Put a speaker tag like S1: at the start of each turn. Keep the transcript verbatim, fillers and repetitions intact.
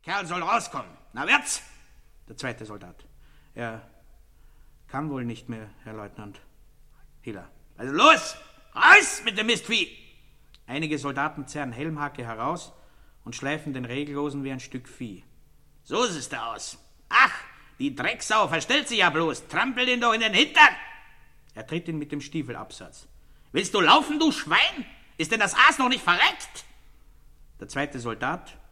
S1: Kerl soll rauskommen. Na, wird's? Der zweite Soldat. Er kann wohl nicht mehr, Herr Leutnant. Hiller. Also los! Raus mit dem Mistvieh! Einige Soldaten zerren Helmhake heraus und schleifen den Regellosen wie ein Stück Vieh. So sieht es da aus. Ach, die Drecksau verstellt sich ja bloß. Trampelt ihn doch in den Hintern. Er tritt ihn mit dem Stiefelabsatz. Willst du laufen, du Schwein? Ist denn das Aas noch nicht verreckt? Der zweite Soldat